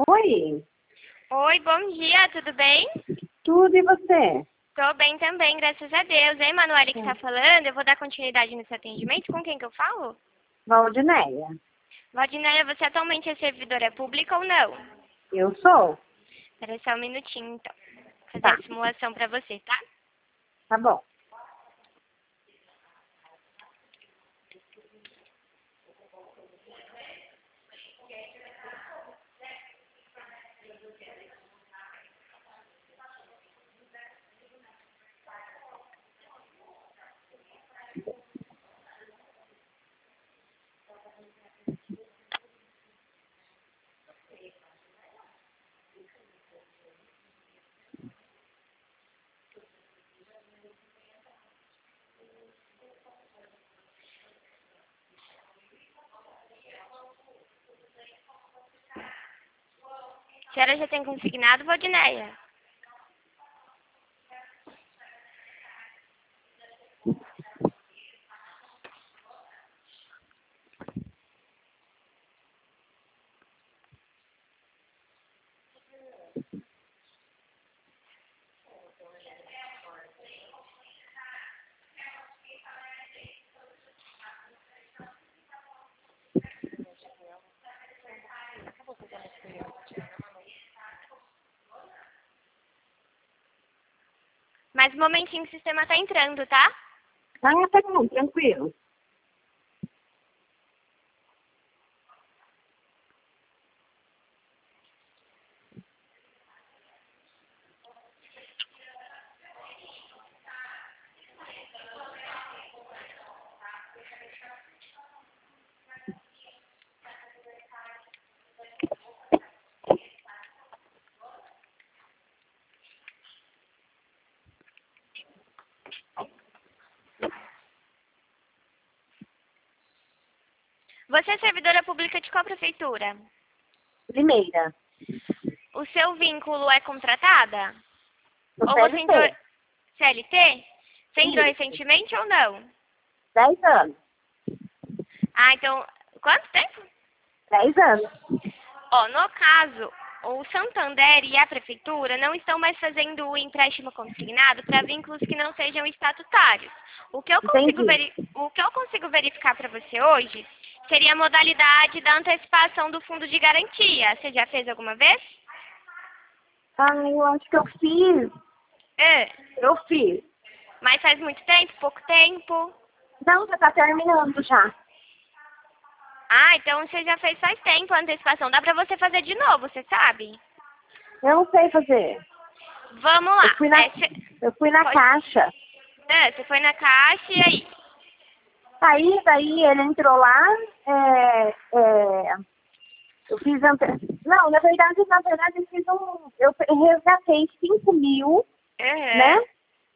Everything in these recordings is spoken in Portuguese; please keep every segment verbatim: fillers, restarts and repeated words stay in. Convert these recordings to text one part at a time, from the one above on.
Oi, Oi, bom dia, tudo bem? tudo e você? Tô bem também, graças a Deus. Ei, Manuela, que Hum. tá falando, eu vou dar continuidade nesse atendimento. Com quem que eu falo? Valdineia, Valdinéia, você atualmente é servidora pública ou não? eu sou? Espera só um minutinho, então. Vou fazer Tá, a simulação pra você, tá? tá bom. A senhora já tem consignado, Valdinéia? Mais um momentinho que o sistema tá entrando, tá? Ah, tá bom, tranquilo. Você é servidora pública de qual prefeitura? Primeira, O seu vínculo é contratada? no Ou você entrou... C L T, C L T? Você entrou isso, recentemente ou não? dez anos. Ah, então... Quanto tempo? Dez anos. Ó, no caso, o Santander e a Prefeitura não estão mais fazendo o empréstimo consignado para vínculos que não sejam estatutários. O que eu consigo, Entendi. veri... o que eu consigo verificar para você hoje seria a modalidade da antecipação do fundo de garantia. Você já fez alguma vez? Ah, eu acho que eu fiz. É. Eu fiz. Mas faz muito tempo? Pouco tempo? Não, já tá terminando já. Ah, então você já fez faz tempo a antecipação. Dá para você fazer de novo, você sabe? Eu não sei fazer. Vamos Eu lá. fui na, É, cê... eu fui na Pode... caixa. É, você foi na caixa e aí? Aí, daí ele entrou lá, é, é, eu fiz ante... Não, na verdade, na verdade, eu fiz um. Eu resgatei cinco mil, né? Uhum.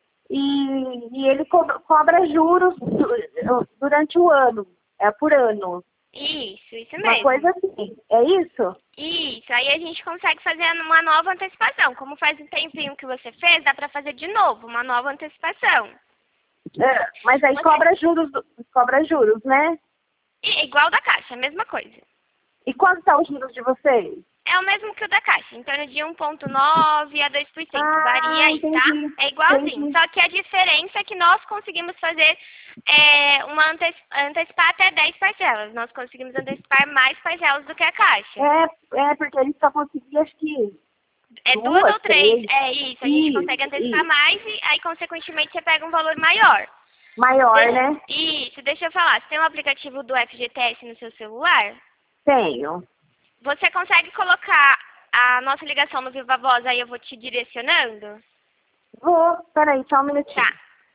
E, e ele co cobra juros du- durante o ano, é por ano. Isso, isso Uma mesmo. coisa assim. É isso? Isso, aí a gente consegue fazer uma nova antecipação. Como faz um tempinho que você fez, dá pra fazer de novo, uma nova antecipação. É, mas aí Você... cobra juros, do- cobra juros, né? E, igual da Caixa, a mesma coisa. E quanto tá os juros de vocês? É o mesmo que o da Caixa, em torno de um vírgula nove a dois por cento. Varia Ah, aí, tá? entendi. É igualzinho. Entendi. Só que a diferença é que nós conseguimos fazer é, uma ante- antecipar até dez parcelas. Nós conseguimos antecipar mais parcelas do que a Caixa. É, é porque ele só conseguia, acho que É duas duas, ou três. três. É isso. A gente Isso, consegue antecipar isso. mais e aí, consequentemente, você pega um valor maior. Maior, Deixa... né? Isso, deixa eu falar. Você tem um aplicativo do F G T S no seu celular? Tenho. Você consegue colocar a nossa ligação no Viva Voz, aí eu vou te direcionando? Vou, peraí, só um Tá. minutinho.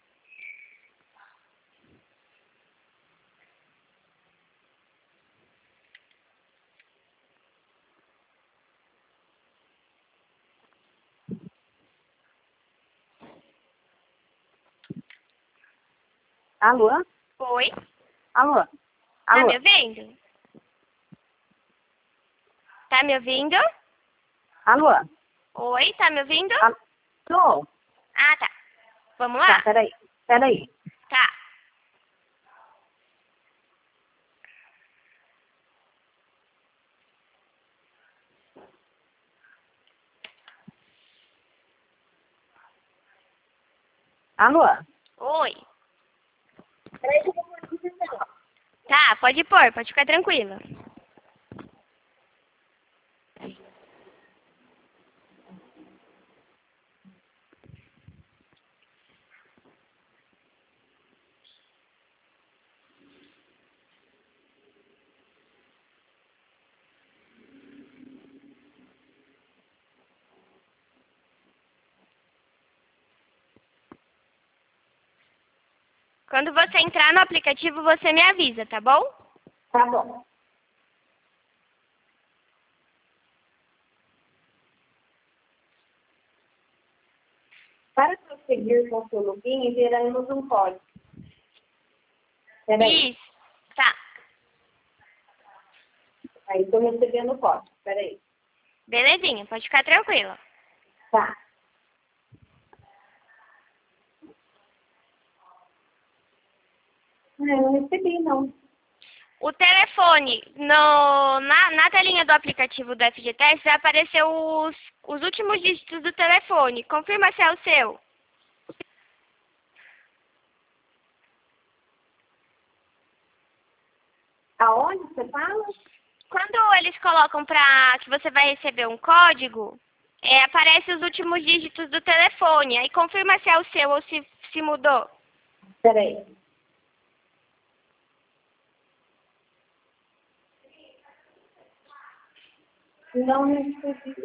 Alô? Oi? Alô? Tá me Alô? ouvindo? Tá me ouvindo? Alô? Oi, tá me ouvindo? Alô? Ah, tá. Vamos Tá, lá? peraí. Peraí. Tá. Alô? Oi. Peraí que eu vou pôr aqui, então. Tá, pode pôr, pode ficar tranquila. Quando você entrar no aplicativo, você me avisa, tá bom? Tá bom. Para prosseguir com o seu login, enviaremos um código. Peraí. Isso. Tá. Aí, estou recebendo o código. Peraí. Belezinha, pode ficar tranquila. Tá. Ah, eu não recebi, não. O telefone, no, na, na telinha do aplicativo do F G T S, vai aparecer os, os últimos dígitos do telefone. Confirma se é o seu. Aonde você fala? Quando eles colocam para que você vai receber um código, é, aparece os últimos dígitos do telefone. Aí confirma se é o seu ou se, se mudou. Peraí. Não recebi.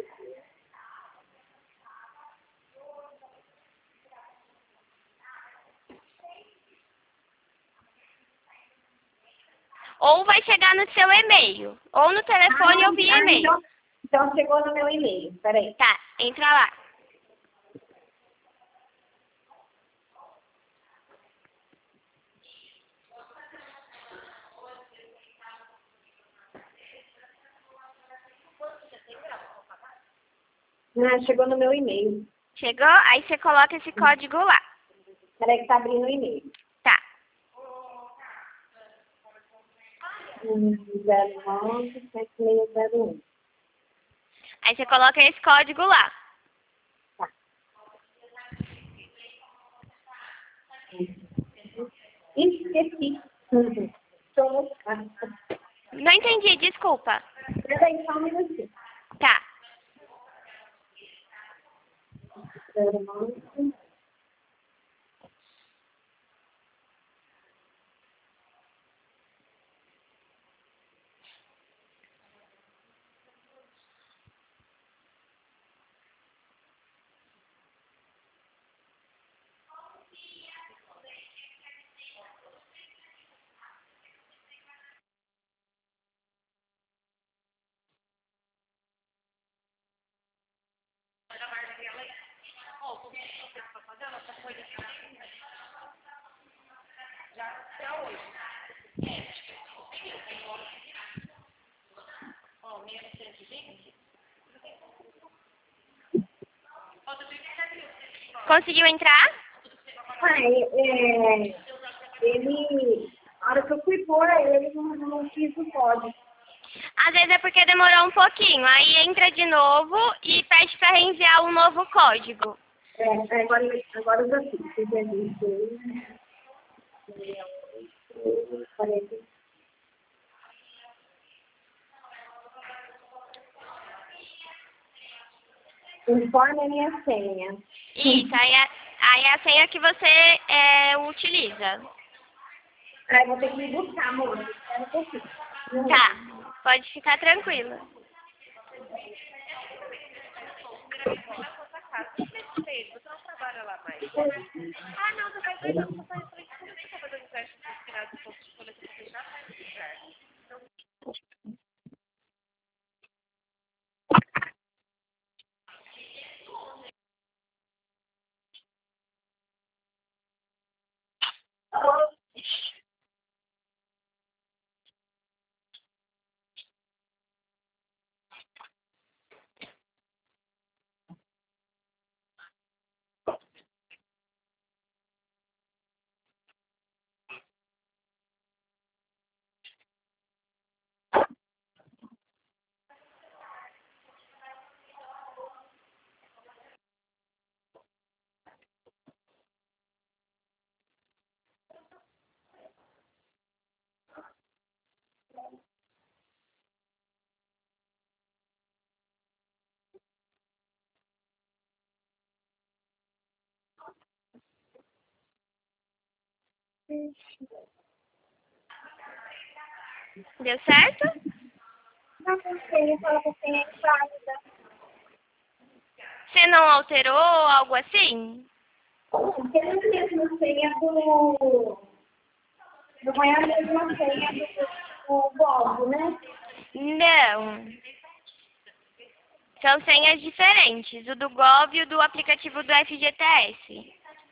Ou vai chegar no seu e-mail, ou no telefone Ah, ou via ah, e-mail. então, então chegou no meu e-mail. Peraí. Tá, entra lá. Ah, chegou no meu e-mail. Chegou? Aí você coloca esse código lá. Peraí que tá abrindo o e-mail. Tá. zero nove sete seis zero um. Aí você coloca esse código lá. Tá. Esqueci. Uhum. Tô... Não entendi, desculpa. Peraí, só um minutinho. Tá. zero nove. Conseguiu entrar? Ah, é, é, ele... A hora que eu fui pôr, ele não, não quis o código. Às vezes é porque demorou um pouquinho. Aí entra de novo e pede para reenviar um novo código. É, agora, agora eu já fiz. Entendi. Informe a minha senha. Isso, aí é, aí é a senha que você é, utiliza. Aí vou ter que me buscar, amor. Espera um pouquinho. Tá, pode ficar tranquila. Deu certo? Não sei, fala que tem é válida. Você não alterou algo assim? Porque não é a mesma senha do... Não é a mesma senha do, do Bob, né? Não. São senhas diferentes, o do Gov e o do aplicativo do F G T S.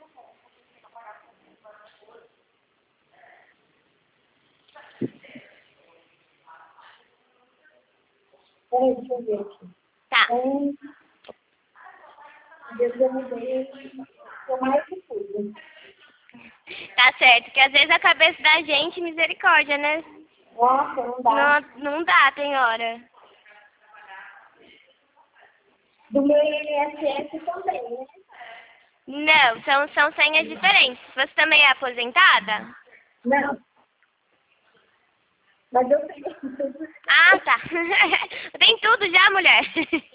Peraí, deixa eu ver aqui. Tá. Um, Deus eu mudei, eu mais que tudo. Tá certo, que às vezes a cabeça da gente, misericórdia, né? Nossa, não dá. Não, não dá, tem hora. Do meu I N S S também, né? Não, são, são senhas diferentes. Você também é aposentada? Não. Mas eu tenho tudo. Ah, tá. Tem tudo já, mulher.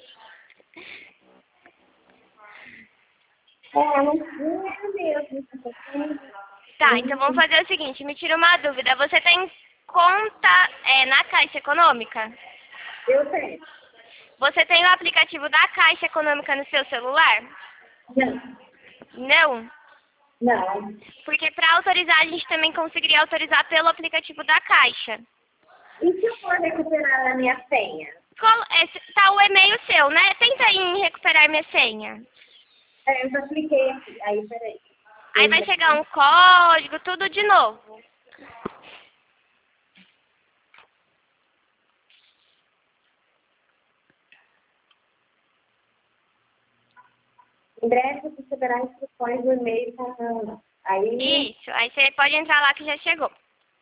É, não, não é mesmo. Tá, então vamos fazer o seguinte, me tira uma dúvida. Você tem conta é, na Caixa Econômica? Eu tenho. Você tem o aplicativo da Caixa Econômica no seu celular? Não. Não? Não. Porque para autorizar, a gente também conseguiria autorizar pelo aplicativo da Caixa. E se eu for recuperar a minha senha? Qual, é, tá o e-mail seu, né? Tenta aí em recuperar minha senha. É, eu já cliquei aqui. Aí, peraí. Aí vai chegar um código, tudo de novo. Em breve você receberá instruções no e-mail com Aí, Isso, aí você pode entrar lá que já chegou.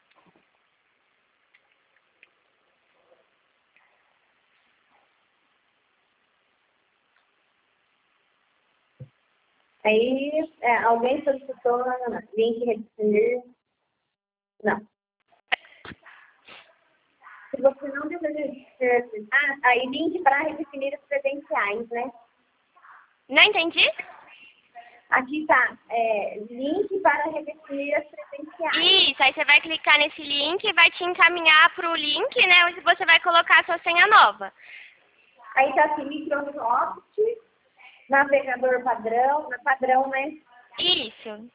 aí é, alguém solicitou link redefinir. Não. Se você não deseja... Ah, aí link para redefinir as credenciais, né? Não entendi? Aqui tá, é, link para redefinir as credenciais. Isso, aí você vai clicar nesse link e vai te encaminhar para o link, né, onde você vai colocar a sua senha nova. Aí tá assim, Microsoft, navegador padrão, padrão, né? Isso.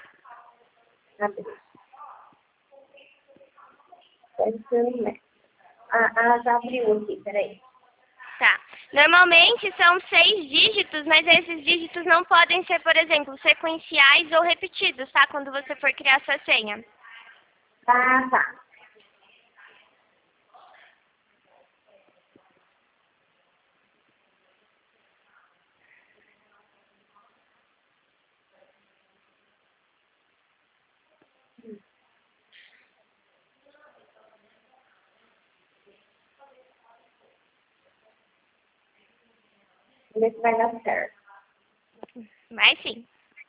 Ah, ah, já abriu aqui, peraí. Tá. Normalmente são seis dígitos, mas esses dígitos não podem ser, por exemplo, sequenciais ou repetidos, tá? Quando você for criar sua senha. Tá, tá. Vamos ver se vai dar certo. Vai sim.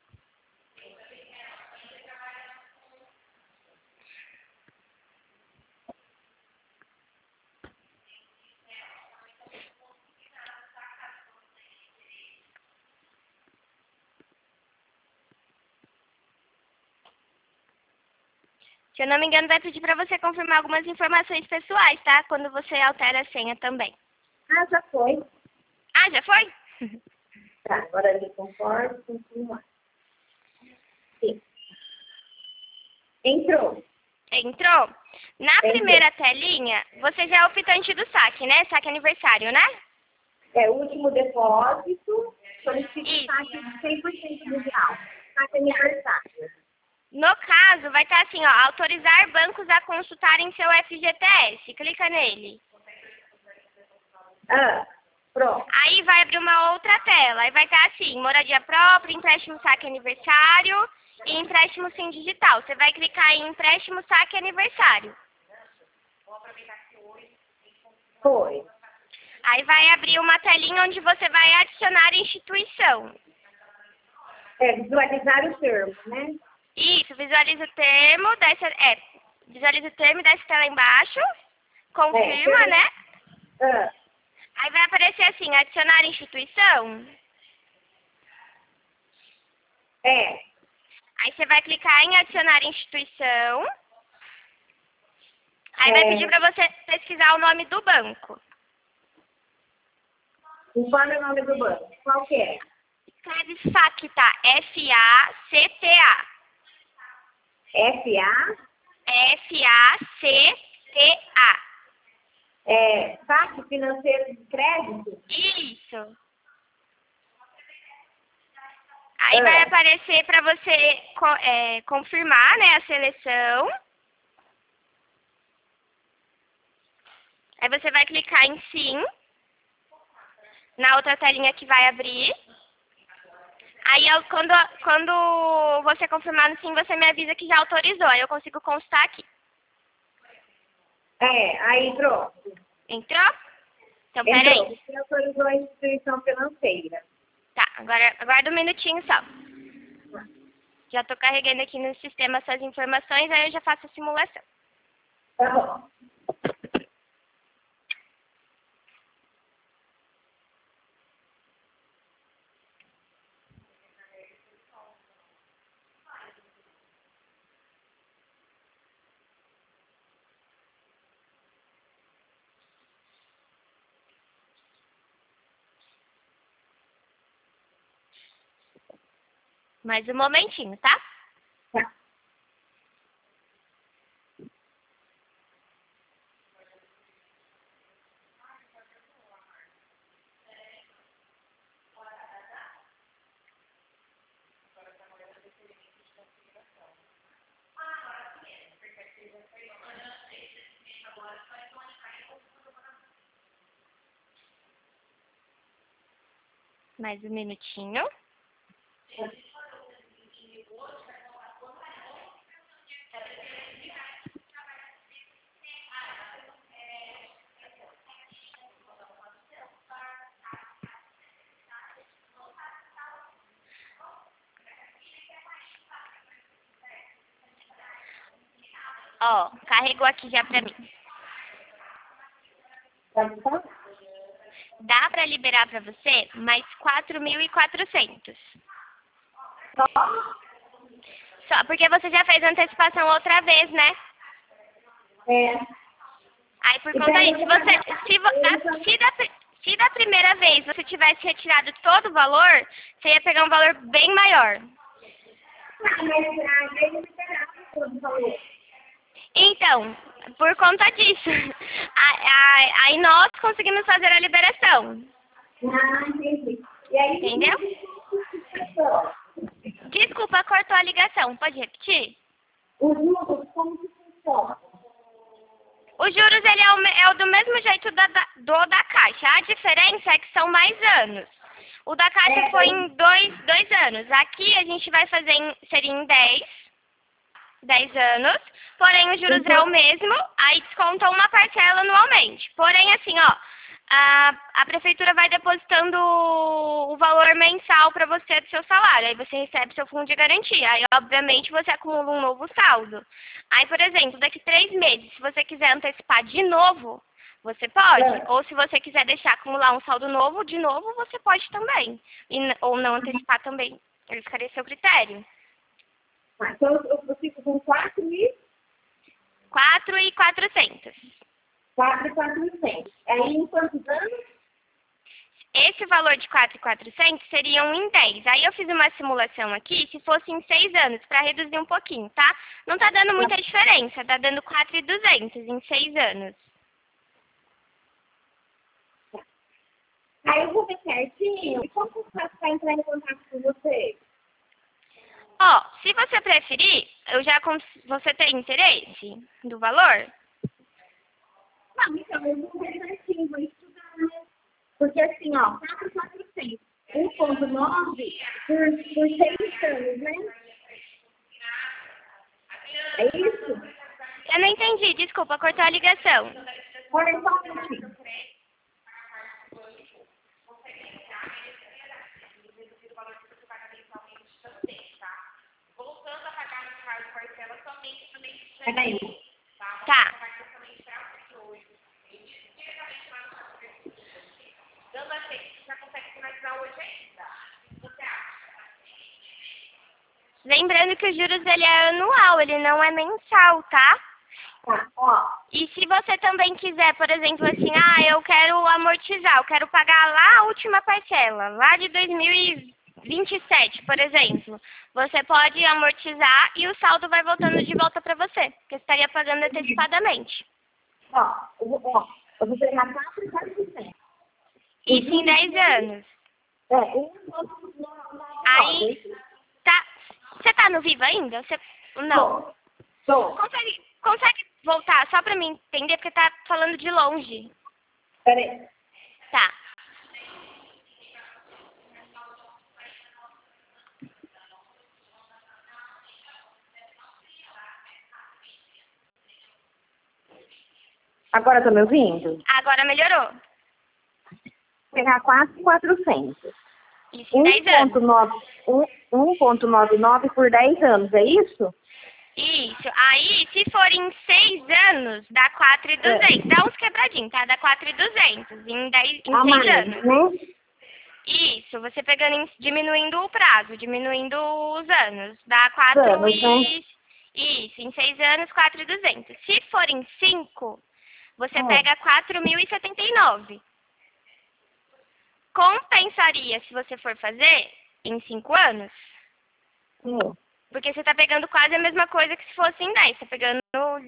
Se eu não me engano, vai pedir para você confirmar algumas informações pessoais, tá? Quando você altera a senha também. Ah, já foi. Ah, já foi? Tá, agora ele concorda, continuar. Sim. Entrou. Entrou? Na Entrou. primeira telinha, você já é o optante do saque, né? Saque aniversário, né? É o último depósito, solicito Isso. taxa de cem por cento do real. Taxa aniversário. No caso, vai estar assim, ó, autorizar bancos a consultarem seu F G T S. Clica nele. Ah, pronto. Aí vai abrir uma outra tela. Aí vai estar assim, moradia própria, empréstimo saque aniversário e empréstimo sim digital. Você vai clicar em empréstimo saque aniversário. Foi. Aí vai abrir uma telinha onde você vai adicionar instituição. É, visualizar o termo, né? Isso, visualiza o termo, desce, é, visualiza o termo, desce tela embaixo, confirma, É, né? Ah, Aí vai aparecer assim, adicionar instituição. é. Aí você vai clicar em adicionar instituição. Aí É. vai pedir para você pesquisar o nome do banco. E qual é o nome do banco? Qual que é? Escreve FACTA, F A C T A. F A? F A C T A. É, F A C Financeiro de Crédito? Isso. Aí É. vai aparecer para você co- é, confirmar, né, a seleção. Aí você vai clicar em sim, na outra telinha que vai abrir. Aí eu- quando, quando você confirmar no sim, você me avisa que já autorizou. Aí eu consigo constar aqui. É, aí pronto. Entrou? Então, peraí. Entrou. Você autorizou a instituição financeira. Tá, agora aguarda um minutinho só. Já tô carregando aqui no sistema essas informações, aí eu já faço a simulação. Tá bom. Mais um momentinho, tá? Tá. Mais um minutinho. Ó, carregou aqui já pra mim. Pode falar? Dá pra liberar pra você mais quatro mil e quatrocentos. Só? Só porque você já fez antecipação outra vez, né? É. Aí por E conta daí disso, eu vou você, pagar- se, vo- eu da, vou- se, da, pri- se da primeira vez você tivesse retirado todo o valor, você ia pegar um valor bem maior. Ah, mas ah, daí eu liberava todo o valor. Então, por conta disso, a- a- aí nós conseguimos fazer a liberação. Ah, entendi. E aí, Entendeu? Desculpa, cortou a ligação. Pode repetir? os juros, como que funciona? Os juros ele é, o, me- é o do mesmo jeito da, da- do da Caixa. A diferença é que são mais anos. O da Caixa É, foi eu- em dois, dois anos. Aqui a gente vai fazer em, seria em dez, dez anos. Porém, os juros é Então- o mesmo, aí desconta uma parcela anualmente. Porém, assim, ó, a, a prefeitura vai depositando o, o valor mensal para você do seu salário. Aí você recebe seu fundo de garantia. Aí, obviamente, você acumula um novo saldo. Aí, por exemplo, daqui três meses, se você quiser antecipar de novo, você pode. É. Ou se você quiser deixar acumular um saldo novo, de novo, você pode também. E n- ou não antecipar também. Ele ficaria a seu critério. Ah, então eu eu fico com quatro mil, quatro mil e quatrocentos. quatro e quatrocentos. Aí em quantos anos? Esse valor de quatro mil e quatrocentos seriam em dez. Aí eu fiz uma simulação aqui, se fosse em seis anos, para reduzir um pouquinho, tá? Não tá dando muita diferença, tá dando quatro mil e duzentos em seis anos. Aí eu vou ver certinho. E como que eu faço para entrar em contato com você? Ó, se você preferir, eu já cons- você tem interesse do valor? Não, então eu vou ver certinho, vou estudar, né? Porque assim, ó, quatro mil e quatrocentos, um ponto nove por, por seis anos, né? É isso? Eu não entendi, desculpa, cortou a ligação. Olha só um minutinho. Peraí. Tá. Lembrando que os juros ele é anual, ele não é mensal, tá? Tá, ó. E se você também quiser, por exemplo, assim, ah, eu quero amortizar, eu quero pagar lá a última parcela, lá de dois mil e vinte e sete, por exemplo, você pode amortizar e o saldo vai voltando de volta para você, porque você estaria pagando antecipadamente. Ó, eu vou, ó, eu vou pegar quatro e quatro por cento. Isso em dez anos. É, um ponto Aí, tá, você tá no Vivo ainda? Você, não. Tô. Consegue, consegue voltar só pra mim entender, porque tá falando de longe. Peraí. Tá. Agora tá me ouvindo? Agora melhorou. Vou pegar quatro e quatrocentos. Isso em dez anos. um ponto noventa e nove por dez anos, é isso? Isso. Aí, se for em seis anos, dá quatro mil e duzentos. Dá uns quebradinhos, tá? Dá quatro mil e duzentos em, dez, em A seis mais, anos. né? Isso. Você pegando, em- diminuindo o prazo, diminuindo os anos. Dá quatro Anos, e... né? Isso. Em seis anos, quatro mil e duzentos. Se for em cinco, você Hum. pega quatro mil e setenta e nove. Compensaria se você for fazer em cinco anos, Hum. porque você está pegando quase a mesma coisa que se fosse em dez. Você está pegando...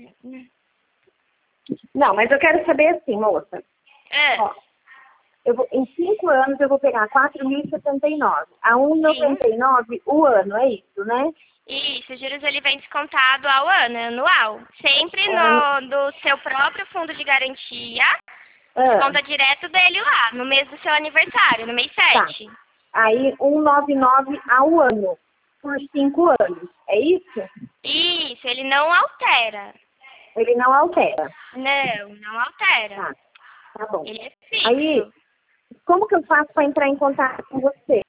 Não, mas eu quero saber assim, moça. É, Ó, eu vou, em cinco anos eu vou pegar quatro mil e setenta e nove. A um vírgula noventa e nove o ano, é isso, né? isso, os juros ele vem descontado ao ano, é anual. Sempre É. no do seu próprio fundo de garantia, Ah, conta direto dele lá, no mês do seu aniversário, no mês sete. aí, cento e noventa e nove ao ano, por cinco anos, é isso? Isso, ele não altera. Ele não altera. Não, não altera. Tá, tá bom. Ele é fixo. Aí, como que eu faço para entrar em contato com você?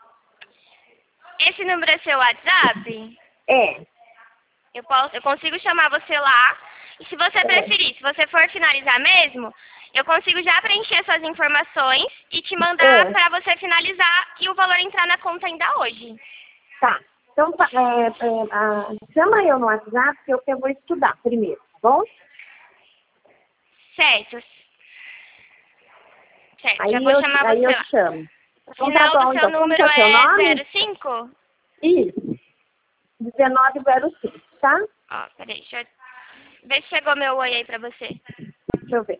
Esse número é seu WhatsApp? É, Eu, posso, eu consigo chamar você lá. E se você É. preferir, se você for finalizar mesmo, eu consigo já preencher suas informações e te mandar É. para você finalizar e o valor entrar na conta ainda hoje. tá. Então, tá, é, é, ah, chama eu no WhatsApp que eu, que eu vou estudar primeiro, tá bom? Certo. Certo, Aí já vou eu, chamar aí você eu lá. chamo. O Então final tá bom, do seu então. Como número que é o seu é nome? zero cinco? Isso. dezenove zero cinco, tá? Ó, peraí, deixa eu ver se chegou meu oi aí pra você. Deixa eu ver.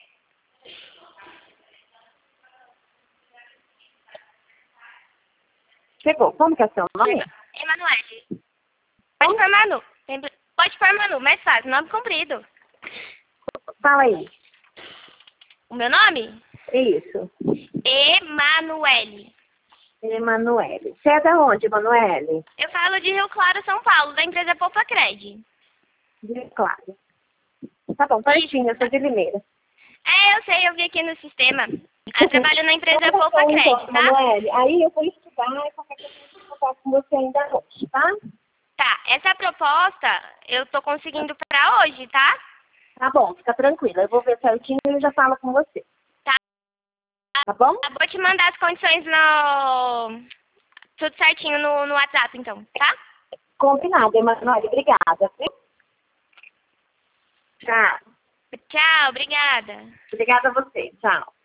Chegou. Como que é o seu nome? Emanuele. Pode pôr Manu. Tem- Pode pôr Manu, mais fácil, nome comprido. Fala aí. O meu nome? Isso. Emanuele. Emanuele. Você é da onde, Emanuele? Eu falo de Rio Claro, São Paulo, da empresa Poupa Cred. De Claro. Tá bom, pertinho, eu sou de Limeira. É, eu sei, eu vi aqui no sistema. Eu trabalho na empresa Então, tá Poupa bom, Cred, então, tá? Emanuele. Aí eu vou estudar e qualquer coisa eu vou contar com você ainda hoje, tá? Tá, essa proposta eu tô conseguindo pra hoje, tá? Tá bom, fica tranquila. Eu vou ver certinho e eu já falo com você. Tá. Tá bom? Eu vou te mandar as condições no... Tudo certinho no, no WhatsApp, então, tá? Combinado, Emanuele. Obrigada. Viu? Tchau. Tchau, obrigada. Obrigada a você. Tchau.